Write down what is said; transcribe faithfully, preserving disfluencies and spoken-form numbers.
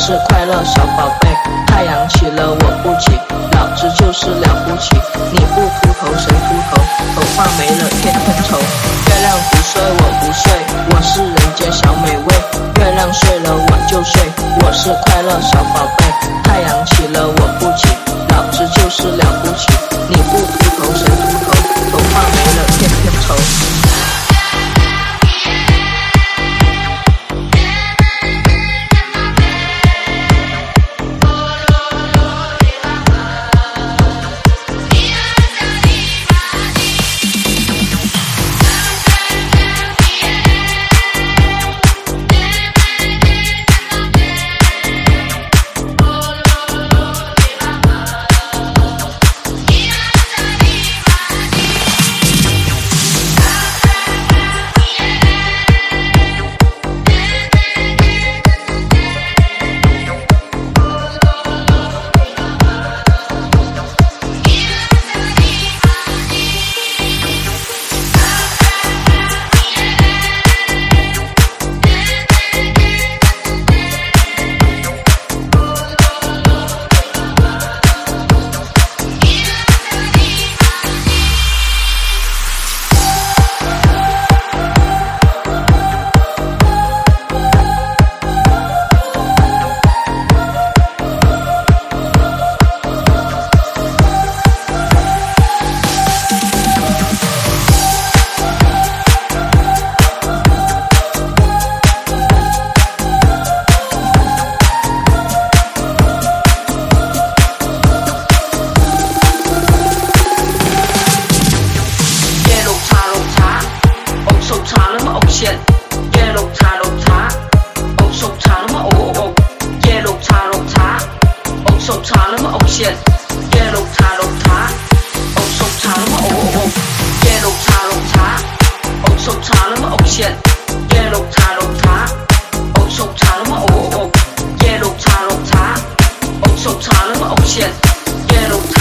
是快乐小宝贝。太阳起了我不起，老子就是了不起。你不秃头谁秃头？头发没了天天愁。月亮不睡我不睡，我是人间小美味。月亮睡了我就睡，我是快乐小宝贝。太阳起了我不起，老子就是了不起。你不秃头谁秃头？头发没了天天愁。 夜綠茶綠茶，屋熟茶啦嘛屋屋屋，夜綠茶綠茶，屋熟茶啦嘛屋線，夜綠茶綠茶，屋熟茶啦嘛屋屋屋，夜綠茶綠茶，屋熟茶啦嘛屋線，夜綠茶綠茶，屋熟茶啦嘛屋屋屋，夜綠茶綠茶，屋熟茶啦嘛屋線，夜綠。